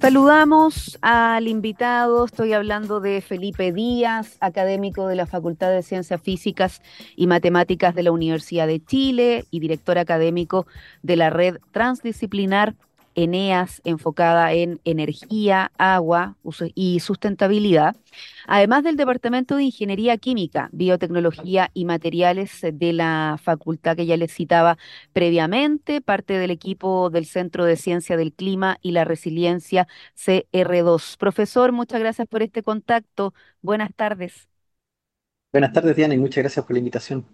Saludamos al invitado, estoy hablando de Felipe Díaz, académico de la Facultad de Ciencias Físicas y Matemáticas de la Universidad de Chile y director académico de la red transdisciplinar ENEAS, enfocada en energía, agua y sustentabilidad, además del Departamento de Ingeniería Química, Biotecnología y Materiales de la facultad que ya les citaba previamente, parte del equipo del Centro de Ciencia del Clima y la Resiliencia CR2. Profesor, muchas gracias por este contacto. Buenas tardes. Buenas tardes, Diana, y muchas gracias por la invitación.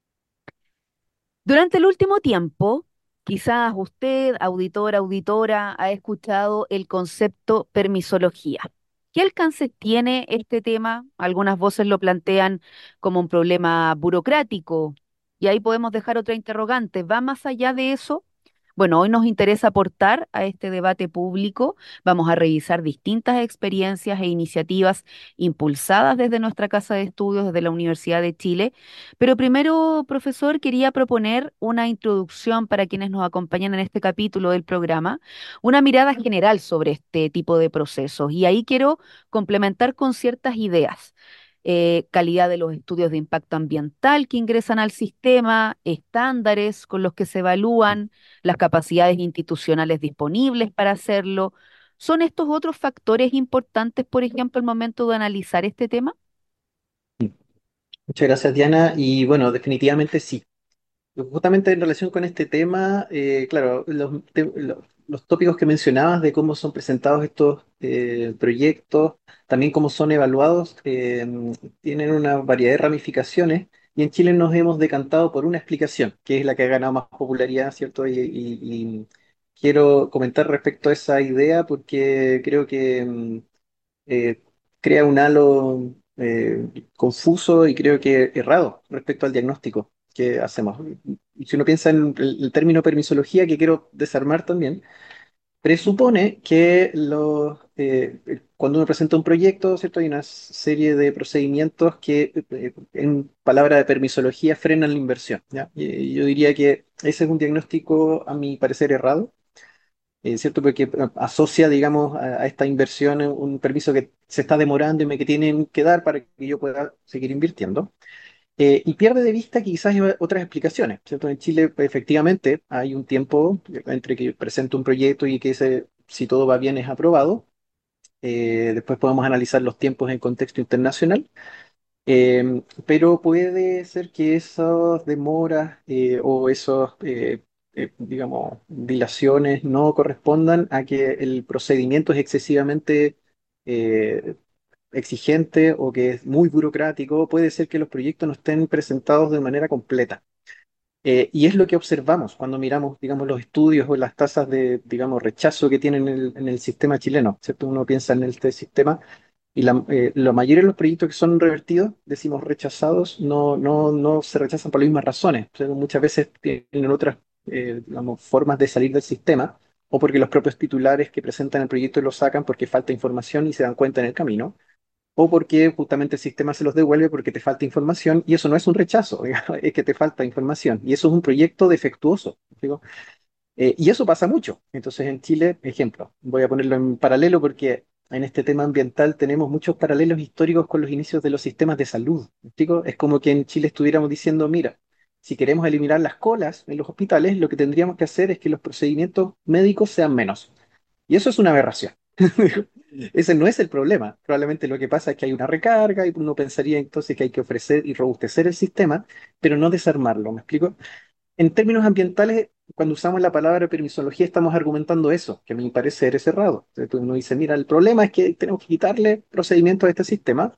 Durante el último tiempo, quizás usted, auditor, auditora, ha escuchado el concepto permisología. ¿Qué alcance tiene este tema? Algunas voces lo plantean como un problema burocrático y ahí podemos dejar otra interrogante. ¿Va más allá de eso? Bueno, hoy nos interesa aportar a este debate público. Vamos a revisar distintas experiencias e iniciativas impulsadas desde nuestra Casa de Estudios, desde la Universidad de Chile. Pero primero, profesor, quería proponer una introducción para quienes nos acompañan en este capítulo del programa, una mirada general sobre este tipo de procesos. Y ahí quiero complementar con ciertas ideas. Calidad de los estudios de impacto ambiental que ingresan al sistema, estándares con los que se evalúan, las capacidades institucionales disponibles para hacerlo. ¿Son estos otros factores importantes, por ejemplo, al momento de analizar este tema? Muchas gracias, Diana. Y bueno, definitivamente sí. Justamente en relación con este tema, claro, los tópicos que mencionabas de cómo son presentados estos proyectos, también cómo son evaluados, tienen una variedad de ramificaciones. Y en Chile nos hemos decantado por una explicación, que es la que ha ganado más popularidad, ¿cierto? Y quiero comentar respecto a esa idea porque creo que eh, crea un halo confuso y creo que errado respecto al diagnóstico que hacemos. Y si uno piensa en el término permisología, que quiero desarmar también, presupone que cuando uno presenta un proyecto, ¿cierto? Hay una serie de procedimientos que, en palabra de permisología, frenan la inversión, ¿ya? Y yo diría que ese es un diagnóstico, a mi parecer, errado, ¿cierto? Porque asocia, digamos, a esta inversión un permiso que se está demorando y que tienen que dar para que yo pueda seguir invirtiendo. Y pierde de vista quizás otras explicaciones, ¿cierto? En Chile, pues, efectivamente, hay un tiempo entre que presento un proyecto y que si todo va bien, es aprobado. Después podemos analizar los tiempos en contexto internacional. Pero puede ser que esas demoras o esos, digamos, dilaciones no correspondan a que el procedimiento es excesivamente eh, exigente o que es muy burocrático. Puede ser que los proyectos no estén presentados de manera completa. Y es lo que observamos cuando miramos, digamos, los estudios o las tasas de, digamos, rechazo que tienen en el sistema chileno, ¿cierto? Uno piensa en este sistema y la mayoría de los proyectos que son revertidos, decimos rechazados, no se rechazan por las mismas razones. O sea, muchas veces tienen otras, digamos, formas de salir del sistema, o porque los propios titulares que presentan el proyecto lo sacan porque falta información y se dan cuenta en el camino, o porque justamente el sistema se los devuelve porque te falta información, y eso no es un rechazo, digamos, es que te falta información, y eso es un proyecto defectuoso. ¿Digo? Y eso pasa mucho. Entonces, en Chile, ejemplo, voy a ponerlo en paralelo porque en este tema ambiental tenemos muchos paralelos históricos con los inicios de los sistemas de salud. ¿Me explico? Es como que en Chile estuviéramos diciendo, mira, si queremos eliminar las colas en los hospitales, lo que tendríamos que hacer es que los procedimientos médicos sean menos. Y eso es una aberración. Ese no es el problema. Probablemente lo que pasa es que hay una recarga y uno pensaría entonces que hay que ofrecer y robustecer el sistema, pero no desarmarlo. ¿Me explico? En términos ambientales, cuando usamos la palabra permisología, estamos argumentando eso, que a mi parecer es errado. Entonces uno dice, mira, el problema es que tenemos que quitarle procedimientos a este sistema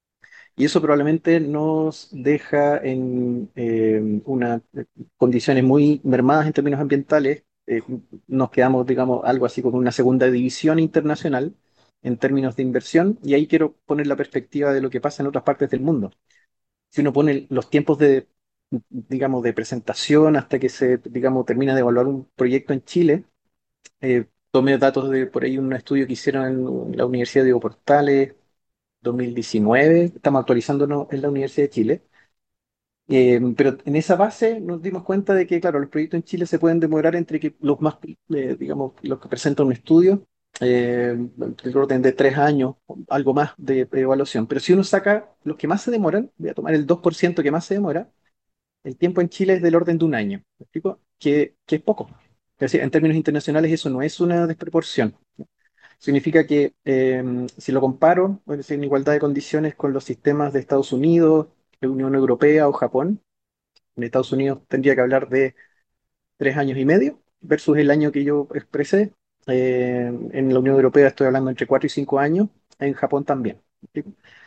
y eso probablemente nos deja en unas condiciones muy mermadas en términos ambientales. Nos quedamos, digamos, algo así como una segunda división internacional en términos de inversión, y ahí quiero poner la perspectiva de lo que pasa en otras partes del mundo. Si uno pone los tiempos de, digamos, de presentación hasta que se, digamos, termina de evaluar un proyecto en Chile, tomé datos de por ahí un estudio que hicieron en la Universidad de Diego Portales 2019, estamos actualizándonos en la Universidad de Chile. Pero en esa base nos dimos cuenta de que, claro, los proyectos en Chile se pueden demorar entre que los más, digamos, los que presentan un estudio. del orden de 3 años, algo más de evaluación. Pero si uno saca los que más se demoran, voy a tomar el 2% que más se demora, el tiempo en Chile es del orden de un año. ¿Me explico? Que es poco. Es decir, en términos internacionales eso no es una desproporción. Significa que si lo comparo, es decir, en igualdad de condiciones con los sistemas de Estados Unidos, de Unión Europea o Japón, en Estados Unidos tendría que hablar de 3 años y medio versus el año que yo expresé. En la Unión Europea estoy hablando entre 4 y 5 años, en Japón también. ¿Sí?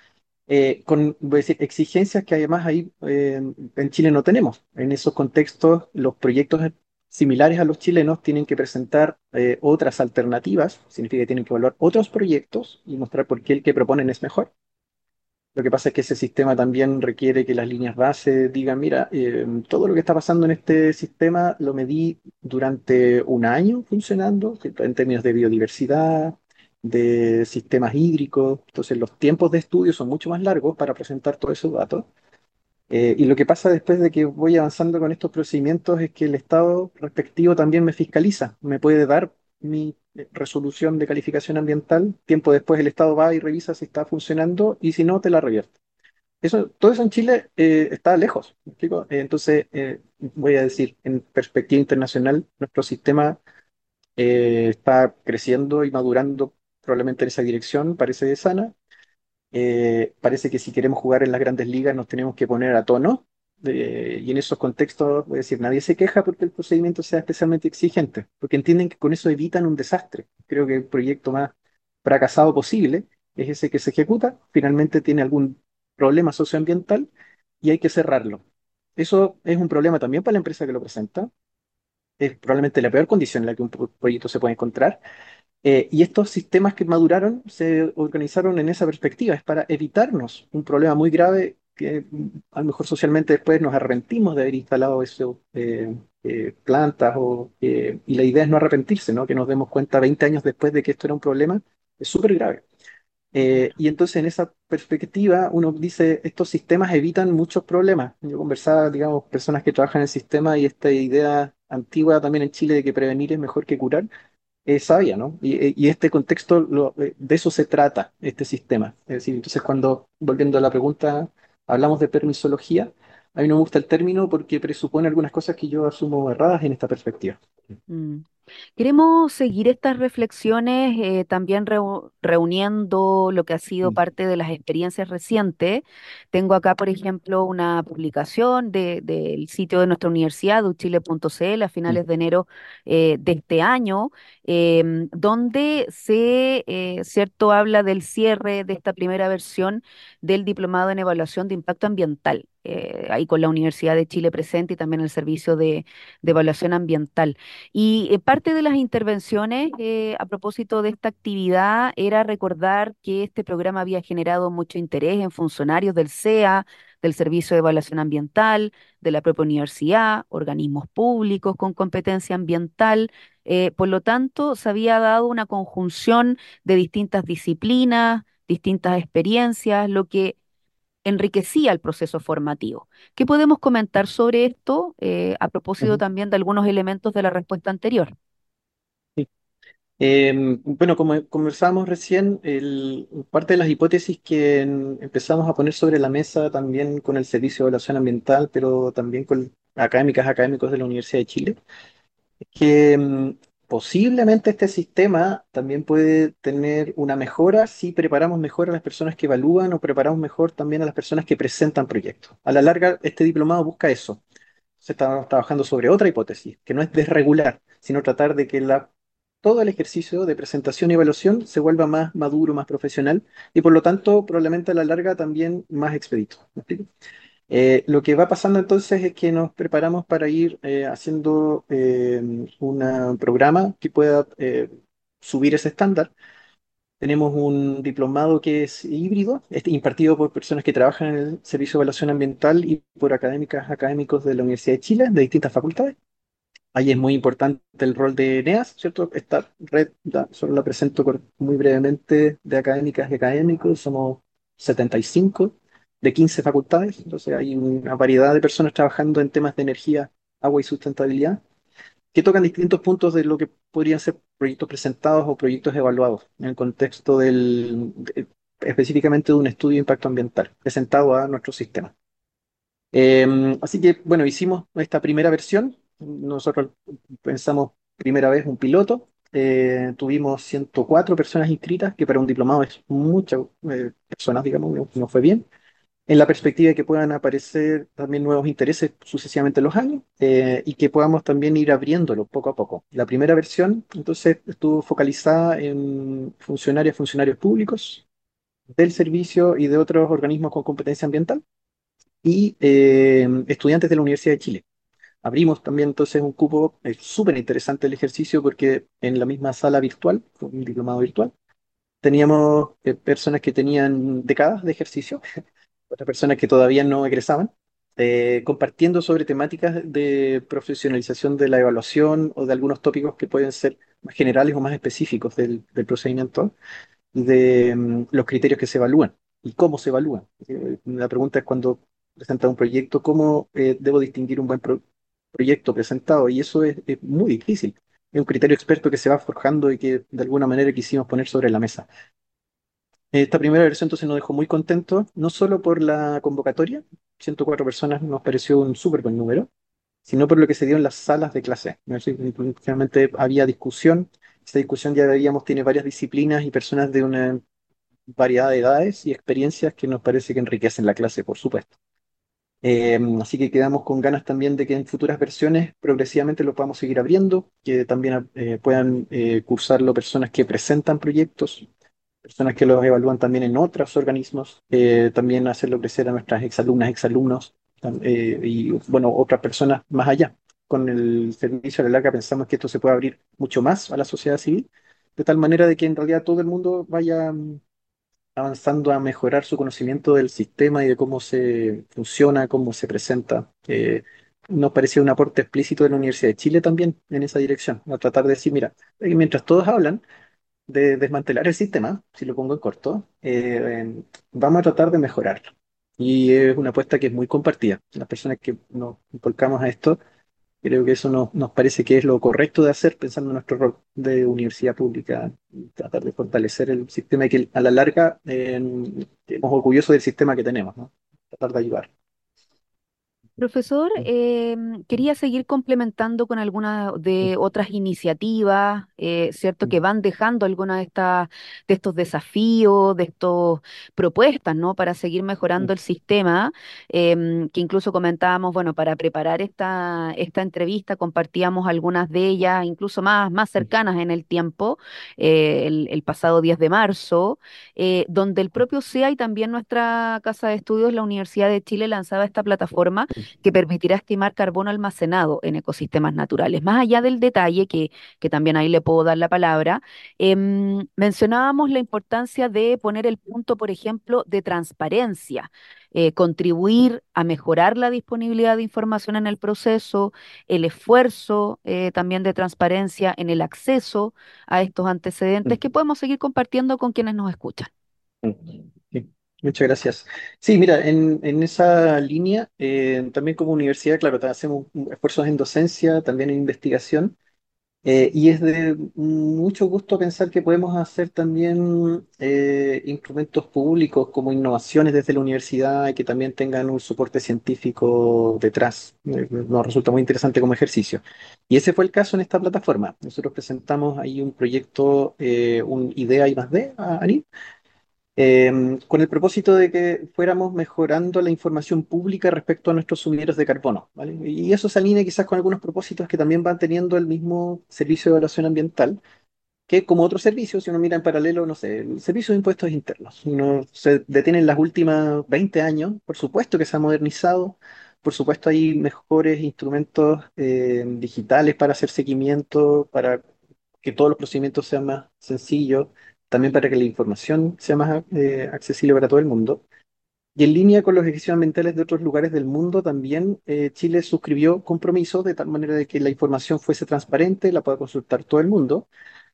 Con voy a decir, exigencias que además ahí en Chile no tenemos. En esos contextos, los proyectos similares a los chilenos tienen que presentar otras alternativas, significa que tienen que evaluar otros proyectos y mostrar por qué el que proponen es mejor. Lo que pasa es que ese sistema también requiere que las líneas base digan, mira, todo lo que está pasando en este sistema lo medí durante un año funcionando, en términos de biodiversidad, de sistemas hídricos. Entonces los tiempos de estudio son mucho más largos para presentar todos esos datos. Y lo que pasa después de que voy avanzando con estos procedimientos es que el Estado respectivo también me fiscaliza, me puede dar mi resolución de calificación ambiental, tiempo después el Estado va y revisa si está funcionando y si no, te la revierte. Todo eso en Chile está lejos, ¿me explico? Entonces, voy a decir, en perspectiva internacional, nuestro sistema está creciendo y madurando probablemente en esa dirección, parece sana. Parece que si queremos jugar en las grandes ligas nos tenemos que poner a tono. Y en esos contextos, voy a decir, nadie se queja porque el procedimiento sea especialmente exigente, porque entienden que con eso evitan un desastre. Creo que el proyecto más fracasado posible es ese que se ejecuta, finalmente tiene algún problema socioambiental y hay que cerrarlo. Eso es un problema también para la empresa que lo presenta. Es probablemente la peor condición en la que un proyecto se puede encontrar, y estos sistemas que maduraron se organizaron en esa perspectiva, es para evitarnos un problema muy grave que a lo mejor socialmente después nos arrepentimos de haber instalado esas plantas, y la idea es no arrepentirse, ¿no? Que nos demos cuenta 20 años después de que esto era un problema, es súper grave. Claro. Y entonces en esa perspectiva uno dice, estos sistemas evitan muchos problemas. Yo conversaba, digamos, personas que trabajan en el sistema y esta idea antigua también en Chile de que prevenir es mejor que curar es sabia, ¿no? Y este contexto, de eso se trata, este sistema. Es decir, entonces cuando, volviendo a la pregunta, hablamos de permisología, a mí no me gusta el término porque presupone algunas cosas que yo asumo erradas en esta perspectiva. Mm. Queremos seguir estas reflexiones también reuniendo lo que ha sido Mm, parte de las experiencias recientes. Tengo acá, por ejemplo, una publicación del sitio de nuestra universidad, uchile.cl, a mm, finales de enero de este año, donde cierto, habla del cierre de esta primera versión del Diplomado en Evaluación de Impacto Ambiental, ahí con la Universidad de Chile presente y también el Servicio de Evaluación Ambiental. Y parte de las intervenciones a propósito de esta actividad era recordar que este programa había generado mucho interés en funcionarios del SEA, del Servicio de Evaluación Ambiental, de la propia universidad, organismos públicos con competencia ambiental. Por lo tanto, se había dado una conjunción de distintas disciplinas, distintas experiencias, lo que enriquecía el proceso formativo. ¿Qué podemos comentar sobre esto a propósito ujú, también de algunos elementos de la respuesta anterior? sí. Bueno, como conversábamos recién, parte de las hipótesis que empezamos a poner sobre la mesa también con el Servicio de Evaluación Ambiental, pero también con académicos de la Universidad de Chile, que posiblemente este sistema también puede tener una mejora si preparamos mejor a las personas que evalúan o preparamos mejor también a las personas que presentan proyectos. A la larga, este diplomado busca eso. Se está trabajando sobre otra hipótesis, que no es desregular, sino tratar de que todo el ejercicio de presentación y evaluación se vuelva más maduro, más profesional y por lo tanto probablemente a la larga también más expedito. ¿Me explico? Lo que va pasando entonces es que nos preparamos para ir haciendo un programa que pueda subir ese estándar. Tenemos un diplomado que es híbrido, impartido por personas que trabajan en el Servicio de Evaluación Ambiental y por académicos de la Universidad de Chile, de distintas facultades. Ahí es muy importante el rol de ENEAS, ¿cierto? Esta red, solo la presento muy brevemente, de académicas y académicos, somos 75 de 15 facultades, entonces hay una variedad de personas trabajando en temas de energía, agua y sustentabilidad. que tocan distintos puntos de lo que podrían ser proyectos presentados o proyectos evaluados en el contexto específicamente de un estudio de impacto ambiental presentado a nuestro sistema. Así que, bueno, hicimos esta primera versión. Nosotros pensamos primera vez un piloto. Tuvimos 104 personas inscritas, que para un diplomado es muchas personas, digamos, no fue bien. En la perspectiva de que puedan aparecer también nuevos intereses sucesivamente en los años y que podamos también ir abriéndolo poco a poco. La primera versión, entonces, estuvo focalizada en funcionarios públicos del servicio y de otros organismos con competencia ambiental y estudiantes de la Universidad de Chile. Abrimos también entonces un cupo, es súper interesante el ejercicio porque en la misma sala virtual, un diplomado virtual, teníamos personas que tenían décadas de ejercicio, otras personas que todavía no egresaban, compartiendo sobre temáticas de profesionalización de la evaluación o de algunos tópicos que pueden ser más generales o más específicos del procedimiento de los criterios que se evalúan y cómo se evalúan. La pregunta es cuando presenta un proyecto, ¿cómo debo distinguir un buen proyecto presentado? Y eso es muy difícil. Es un criterio experto que se va forjando y que de alguna manera quisimos poner sobre la mesa. Esta primera versión entonces nos dejó muy contentos, no solo por la convocatoria, 104 personas nos pareció un súper buen número, sino por lo que se dio en las salas de clase. ¿No? Sí, finalmente había discusión, esa discusión ya veíamos tiene varias disciplinas y personas de una variedad de edades y experiencias que nos parece que enriquecen la clase, por supuesto. Así que quedamos con ganas también de que en futuras versiones progresivamente lo podamos seguir abriendo, que también puedan cursarlo personas que presentan proyectos, personas que los evalúan también en otros organismos, también hacerlo crecer a nuestras exalumnas, exalumnos y, bueno, otras personas más allá. Con el servicio a la larga pensamos que esto se puede abrir mucho más a la sociedad civil, de tal manera de que en realidad todo el mundo vaya avanzando a mejorar su conocimiento del sistema y de cómo se funciona, cómo se presenta. Nos parecía un aporte explícito de la Universidad de Chile también en esa dirección, a tratar de decir, mira, mientras todos hablan de desmantelar el sistema, si lo pongo en corto, vamos a tratar de mejorarlo. Y es una apuesta que es muy compartida. Las personas que nos volcamos a esto, creo que eso nos parece que es lo correcto de hacer pensando en nuestro rol de universidad pública, y tratar de fortalecer el sistema y que a la larga estemos orgullosos del sistema que tenemos, ¿no? Tratar de ayudar. Profesor, quería seguir complementando con algunas de otras iniciativas, ¿cierto? Que van dejando algunas de estos desafíos, de estas propuestas, ¿no? Para seguir mejorando el sistema, que incluso comentábamos, bueno, para preparar esta entrevista compartíamos algunas de ellas, incluso más cercanas en el tiempo, el pasado 10 de marzo, donde el propio CEA y también nuestra casa de estudios, la Universidad de Chile, lanzaba esta plataforma que permitirá estimar carbono almacenado en ecosistemas naturales. Más allá del detalle, que también ahí le puedo dar la palabra, mencionábamos la importancia de poner el punto, por ejemplo, de transparencia, contribuir a mejorar la disponibilidad de información en el proceso, el esfuerzo también de transparencia en el acceso a estos antecedentes que podemos seguir compartiendo con quienes nos escuchan. Sí, muchas gracias. Sí, mira, en esa línea, también como universidad, claro, hacemos esfuerzos en docencia, también en investigación. Y es de mucho gusto pensar que podemos hacer también instrumentos públicos como innovaciones desde la universidad y que también tengan un soporte científico detrás. Nos resulta muy interesante como ejercicio. Y ese fue el caso en esta plataforma. Nosotros presentamos ahí un proyecto, un IDEA I más D, Ani, con el propósito de que fuéramos mejorando la información pública respecto a nuestros sumideros de carbono, ¿vale? Y eso se alinea quizás con algunos propósitos que también van teniendo el mismo servicio de evaluación ambiental, que como otros servicios, si uno mira en paralelo, no sé, el servicio de impuestos internos, uno se detiene en las últimas 20 años, por supuesto que se ha modernizado, por supuesto hay mejores instrumentos digitales para hacer seguimiento, para que todos los procedimientos sean más sencillos, también para que la información sea más accesible para todo el mundo. Y en línea con los ejercicios ambientales de otros lugares del mundo, también Chile suscribió compromisos de tal manera de que la información fuese transparente, la pueda consultar todo el mundo,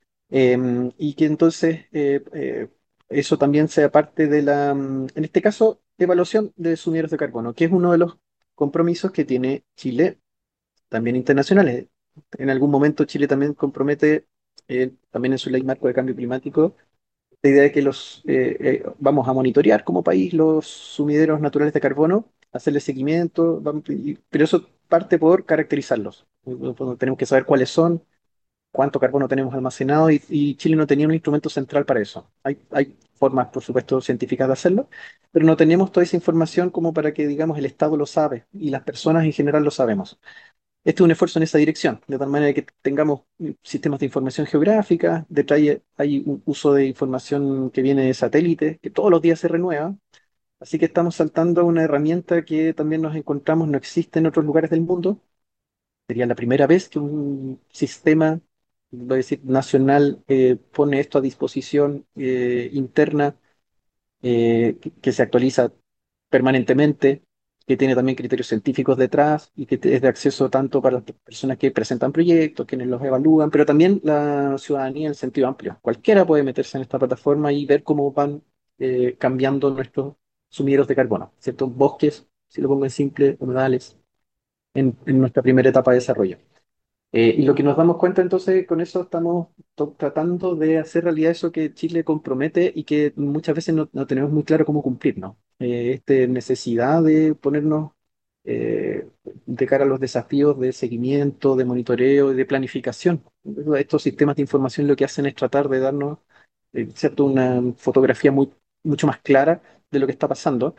y que entonces eso también sea parte de en este caso, evaluación de sumideros de carbono, que es uno de los compromisos que tiene Chile, también internacionales. En algún momento Chile también compromete, también en su ley marco de cambio climático, la idea de que vamos a monitorear como país los sumideros naturales de carbono, hacerle seguimiento, pero eso parte por caracterizarlos. Tenemos que saber cuáles son, cuánto carbono tenemos almacenado y Chile no tenía un instrumento central para eso. Hay formas, por supuesto, científicas de hacerlo, pero no teníamos toda esa información como para que, digamos, el Estado lo sabe y las personas en general lo sabemos. Este es un esfuerzo en esa dirección, de tal manera que tengamos sistemas de información geográfica, detrás hay un uso de información que viene de satélite, que todos los días se renueva, así que estamos saltando a una herramienta que también nos encontramos no existe en otros lugares del mundo. Sería la primera vez que un sistema, voy a decir, nacional pone esto a disposición interna, que se actualiza permanentemente, que tiene también criterios científicos detrás y que es de acceso tanto para las personas que presentan proyectos, quienes los evalúan, pero también la ciudadanía en sentido amplio. Cualquiera puede meterse en esta plataforma y ver cómo van cambiando nuestros sumideros de carbono, ciertos bosques, si lo pongo en simple, humedales, en nuestra primera etapa de desarrollo. Y lo que nos damos cuenta entonces con eso estamos tratando de hacer realidad eso que Chile compromete y que muchas veces no tenemos muy claro cómo cumplir, ¿no? Necesidad de ponernos de cara a los desafíos de seguimiento, de monitoreo y de planificación. Estos sistemas de información lo que hacen es tratar de darnos, ¿cierto? Una fotografía mucho más clara de lo que está pasando,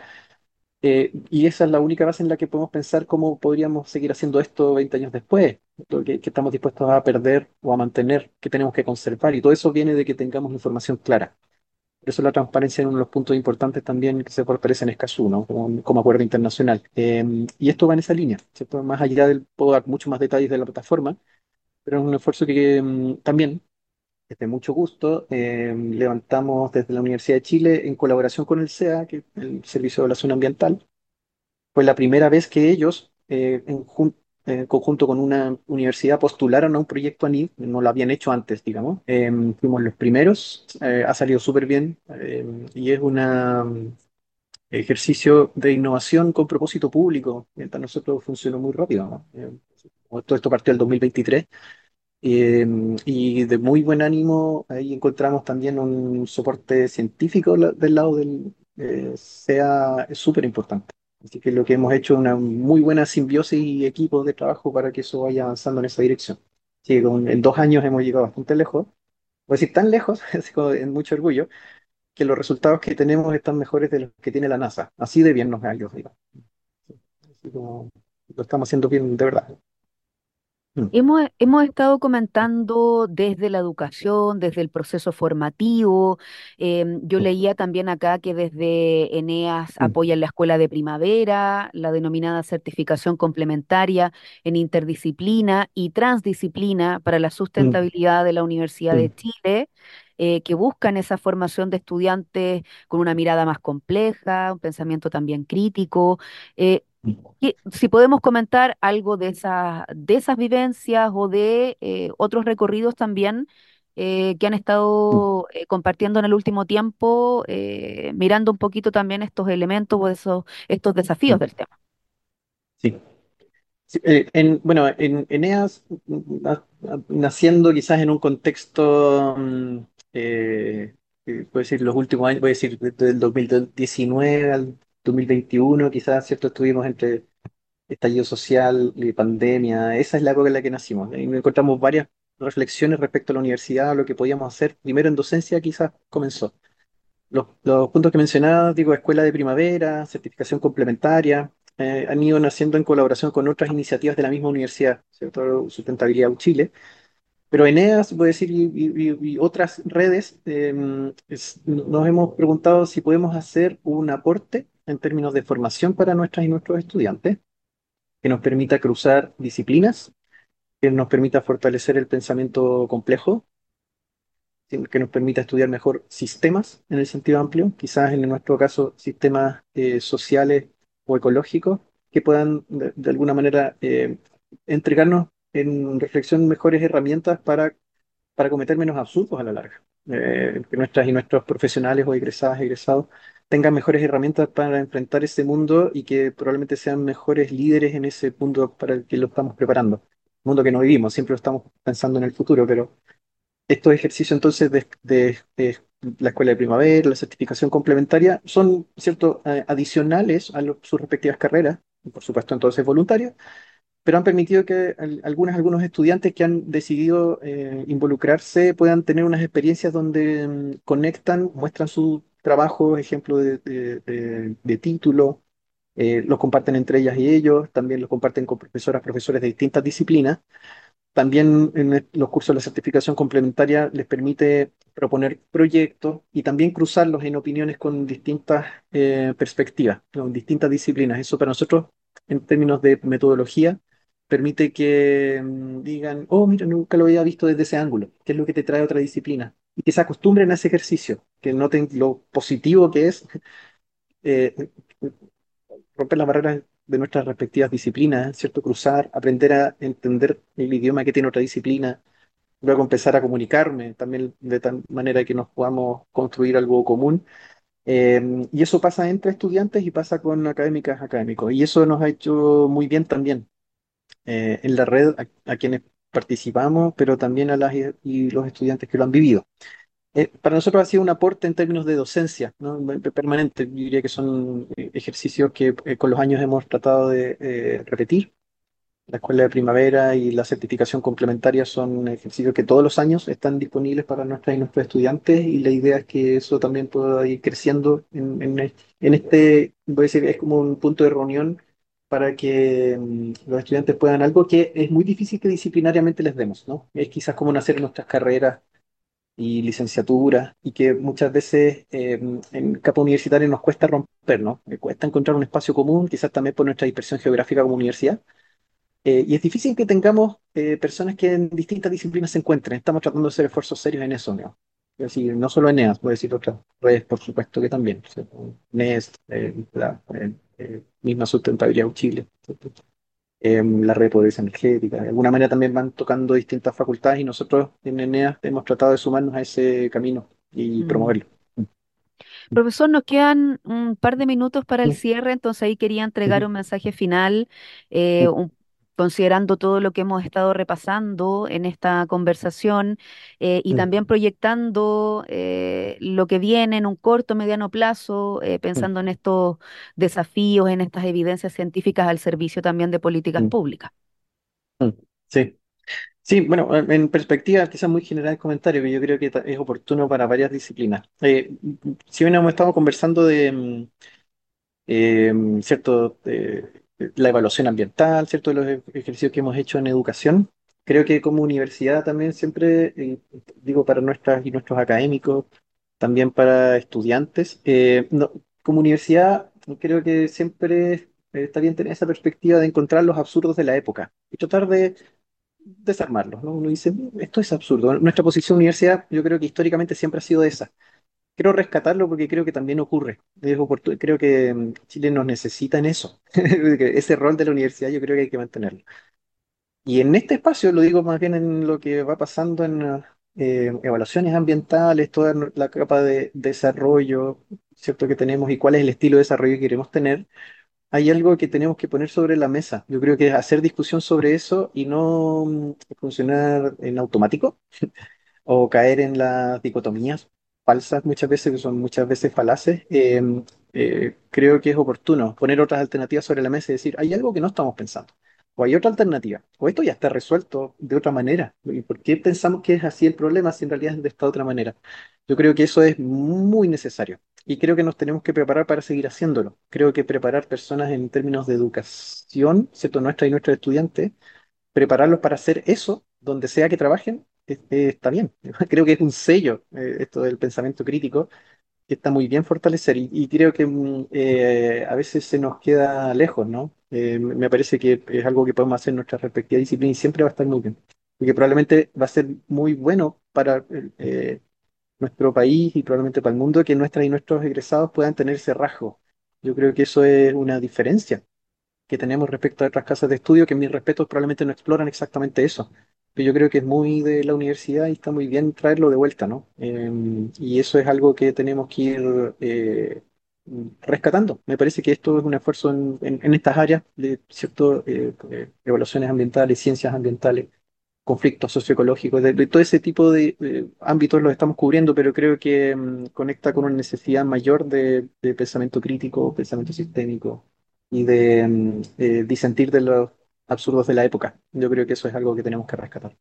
y esa es la única base en la que podemos pensar cómo podríamos seguir haciendo esto 20 años después, lo que estamos dispuestos a perder o a mantener, que tenemos que conservar. Y todo eso viene de que tengamos información clara. Por eso la transparencia es uno de los puntos importantes también que se fortalece en Escazú, ¿no? Como acuerdo internacional. Y esto va en esa línea, ¿cierto? Más allá del, puedo dar mucho más detalles de la plataforma, pero es un esfuerzo que también, desde mucho gusto, levantamos desde la Universidad de Chile en colaboración con el SEA, que es el Servicio de Evaluación Ambiental. Fue la primera vez que ellos, en conjunto con una universidad, postularon a un proyecto ANID, no lo habían hecho antes, digamos. Fuimos los primeros, ha salido súper bien, y es un ejercicio de innovación con propósito público. Para nosotros funcionó muy rápido, ¿no? Todo esto partió el 2023. Y de muy buen ánimo, ahí encontramos también un soporte científico del lado del SEA, es súper importante. Así que lo que hemos hecho es una muy buena simbiosis y equipo de trabajo para que eso vaya avanzando en esa dirección. Sí, en 2 años hemos llegado bastante lejos, voy a decir tan lejos, así como en mucho orgullo, que los resultados que tenemos están mejores de los que tiene la NASA. Así de bien nos ha ido, digamos. Así como lo estamos haciendo bien de verdad. Mm, Hemos estado comentando desde la educación, desde el proceso formativo. Yo leía también acá que desde Eneas mm, apoyan la escuela de primavera, la denominada certificación complementaria en interdisciplina y transdisciplina para la mm, sustentabilidad de la Universidad de mm, Chile, que buscan esa formación de estudiantes con una mirada más compleja, un pensamiento también crítico. Eh, mm. si podemos comentar algo de esas vivencias o de otros recorridos también que han Mm. estado compartiendo en el último tiempo, mirando un poquito también estos elementos o estos desafíos Mm. del tema. Sí. Sí, bueno, en Eneas, naciendo quizás en un contexto, puedo decir los últimos años, voy a decir desde el 2019 al 2021, quizás, ¿cierto? Estuvimos entre estallido social y pandemia, esa es la época en la que nacimos. Y encontramos varias reflexiones respecto a la universidad, lo que podíamos hacer. Primero en docencia quizás comenzó. Los puntos que mencionaba, digo, escuela de primavera, certificación complementaria, han ido naciendo en colaboración con otras iniciativas de la misma universidad, ¿cierto? Sustentabilidad Chile. Pero Eneas, voy a decir, y otras redes, nos hemos preguntado si podemos hacer un aporte en términos de formación para nuestras y nuestros estudiantes, que nos permita cruzar disciplinas, que nos permita fortalecer el pensamiento complejo, que nos permita estudiar mejor sistemas en el sentido amplio, quizás en nuestro caso sistemas sociales o ecológicos, que puedan de alguna manera entregarnos en reflexión mejores herramientas para cometer menos absurdos a la larga. Que nuestras y nuestros profesionales o egresadas, egresados tengan mejores herramientas para enfrentar ese mundo y que probablemente sean mejores líderes en ese mundo para el que lo estamos preparando. mundo que no vivimos, siempre lo estamos pensando en el futuro, pero estos ejercicios entonces de la escuela de primavera, la certificación complementaria, son, ¿cierto?, adicionales a sus respectivas carreras, y por supuesto entonces voluntarios, pero han permitido que algunos estudiantes que han decidido involucrarse puedan tener unas experiencias donde conectan, muestran su trabajo, ejemplo de título, los comparten entre ellas y ellos, también los comparten con profesoras, profesores de distintas disciplinas. También en los cursos de la certificación complementaria les permite proponer proyectos y también cruzarlos en opiniones con distintas perspectivas, con distintas disciplinas. Eso para nosotros, en términos de metodología, permite que digan, oh, mira, nunca lo había visto desde ese ángulo. ¿Qué es lo que te trae otra disciplina? Y que se acostumbren a ese ejercicio, que noten lo positivo que es eh, romper las barreras de nuestras respectivas disciplinas, ¿cierto? Cruzar, aprender a entender el idioma que tiene otra disciplina, luego empezar a comunicarme también de tal manera que nos podamos construir algo común. Y eso pasa entre estudiantes y pasa con académicas, académicos. Y eso nos ha hecho muy bien también en la red a quienes participamos, pero también a las y los estudiantes que lo han vivido. Para nosotros ha sido un aporte en términos de docencia, ¿no? Permanente. Yo diría que son ejercicios que con los años hemos tratado de repetir. La escuela de primavera y la certificación complementaria son ejercicios que todos los años están disponibles para nuestras y nuestros estudiantes y la idea es que eso también pueda ir creciendo en este, voy a decir, es como un punto de reunión para que los estudiantes puedan algo que es muy difícil que disciplinariamente les demos, ¿no? Es quizás como nacer en nuestras carreras y licenciatura, y que muchas veces en capa universitaria nos cuesta romper, ¿no? Cuesta encontrar un espacio común, quizás también por nuestra dispersión geográfica como universidad. Y es difícil que tengamos personas que en distintas disciplinas se encuentren. Estamos tratando de hacer esfuerzos serios en eso, ¿no? Es decir, no solo Eneas, voy a decir otras redes, por supuesto que también. ¿Cierto? NEST, la misma sustentabilidad de Chile, ¿cierto? La red de pobreza energética. De alguna manera también van tocando distintas facultades y nosotros en Eneas hemos tratado de sumarnos a ese camino y Mm. promoverlo. Profesor, nos quedan un par de minutos para el Mm, cierre, entonces ahí quería entregar mm, un mensaje final, mm, considerando todo lo que hemos estado repasando en esta conversación y mm, también proyectando lo que viene en un corto, mediano plazo, mm, pensando en estos desafíos, en estas evidencias científicas al servicio también de políticas mm, públicas. mm. Sí. Sí, bueno, en perspectiva, quizás muy general el comentario, que yo creo que es oportuno para varias disciplinas. Si bien hemos estado conversando de, cierto, la evaluación ambiental, cierto, de los ejercicios que hemos hecho en educación, creo que como universidad también siempre, digo, para nuestras y nuestros académicos, también para estudiantes, como universidad creo que siempre está bien tener esa perspectiva de encontrar los absurdos de la época y tratar de desarmarlos, ¿no? Uno dice, esto es absurdo. Nuestra posición universidad, yo creo que históricamente siempre ha sido esa. Quiero rescatarlo porque creo que también ocurre. Creo que Chile nos necesita en eso. Ese rol de la universidad yo creo que hay que mantenerlo. Y en este espacio, lo digo más bien en lo que va pasando en evaluaciones ambientales, toda la capa de desarrollo, ¿cierto? Que tenemos y cuál es el estilo de desarrollo que queremos tener, hay algo que tenemos que poner sobre la mesa. Yo creo que es hacer discusión sobre eso y no funcionar en automático o caer en las dicotomías falsas muchas veces, que son muchas veces falaces. Creo que es oportuno poner otras alternativas sobre la mesa y decir, hay algo que no estamos pensando. O hay otra alternativa, o esto ya está resuelto de otra manera. ¿Y por qué pensamos que es así el problema si en realidad es de esta otra manera? Yo creo que eso es muy necesario y creo que nos tenemos que preparar para seguir haciéndolo. Creo que preparar personas en términos de educación, ¿cierto? Nuestra y nuestros estudiantes, prepararlos para hacer eso, donde sea que trabajen, está bien. Creo que es un sello, esto del pensamiento crítico, que está muy bien fortalecer y creo que a veces se nos queda lejos, ¿no? Me parece que es algo que podemos hacer en nuestra respectiva disciplina y siempre va a estar muy bien. Porque probablemente va a ser muy bueno para nuestro país y probablemente para el mundo que nuestras y nuestros egresados puedan tener ese rasgo. Yo creo que eso es una diferencia que tenemos respecto a otras casas de estudio, que en mis respetos probablemente no exploran exactamente eso. Pero yo creo que es muy de la universidad y está muy bien traerlo de vuelta, ¿no? Y eso es algo que tenemos que ir rescatando. Me parece que esto es un esfuerzo en estas áreas de cierto, evaluaciones ambientales, ciencias ambientales, conflictos socioecológicos, de todo ese tipo de ámbitos los estamos cubriendo, pero creo que conecta con una necesidad mayor de pensamiento crítico, pensamiento sistémico y de disentir de los absurdos de la época. Yo creo que eso es algo que tenemos que rescatar.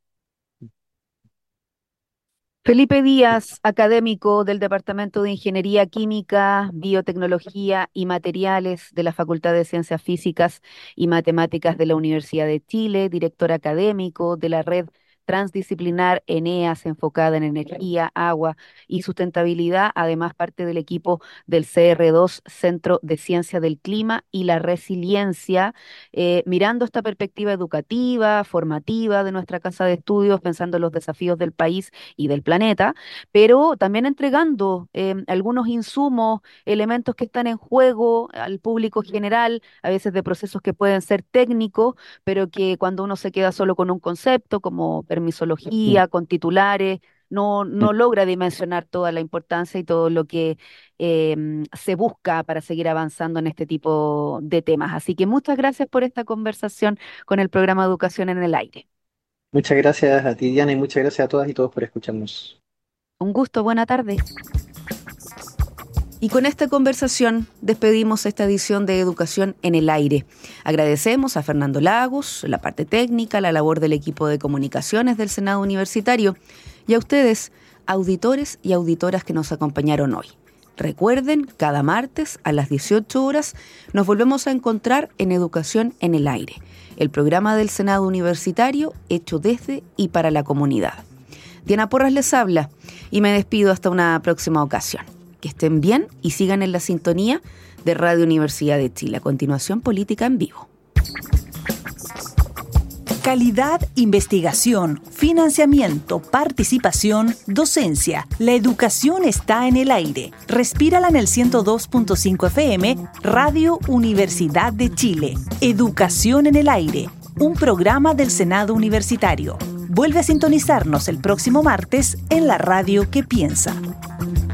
Felipe Díaz, académico del Departamento de Ingeniería Química, Biotecnología y Materiales de la Facultad de Ciencias Físicas y Matemáticas de la Universidad de Chile, director académico de la red transdisciplinar ENEAS enfocada en energía, agua y sustentabilidad, además parte del equipo del CR2, Centro de Ciencia del Clima y la Resiliencia, mirando esta perspectiva educativa, formativa de nuestra casa de estudios, pensando en los desafíos del país y del planeta, pero también entregando algunos insumos, elementos que están en juego al público general, a veces de procesos que pueden ser técnicos, pero que cuando uno se queda solo con un concepto como Mm, permisología, con titulares, no mm. logra dimensionar toda la importancia y todo lo que se busca para seguir avanzando en este tipo de temas. Así que muchas gracias por esta conversación con el programa Educación en el Aire. Muchas gracias a ti, Diana, y muchas gracias a todas y todos por escucharnos. Un gusto, buena tarde. Y con esta conversación despedimos esta edición de Educación en el Aire. Agradecemos a Fernando Lagos, la parte técnica, la labor del equipo de comunicaciones del Senado Universitario y a ustedes, auditores y auditoras que nos acompañaron hoy. Recuerden, cada martes a las 18 horas nos volvemos a encontrar en Educación en el Aire, el programa del Senado Universitario hecho desde y para la comunidad. Diana Porras les habla y me despido hasta una próxima ocasión. Que estén bien y sigan en la sintonía de Radio Universidad de Chile. A continuación, Política en Vivo. Calidad, investigación, financiamiento, participación, docencia. La educación está en el aire. Respírala en el 102.5 FM, Radio Universidad de Chile. Educación en el aire, un programa del Senado Universitario. Vuelve a sintonizarnos el próximo martes en la radio que piensa.